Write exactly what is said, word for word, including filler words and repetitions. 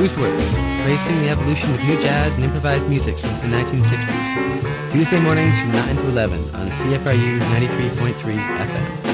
Spruceworks, tracing the evolution of new jazz and improvised music since the nineteen sixties. Tuesday mornings from nine to eleven on C F R U ninety-three point three F M.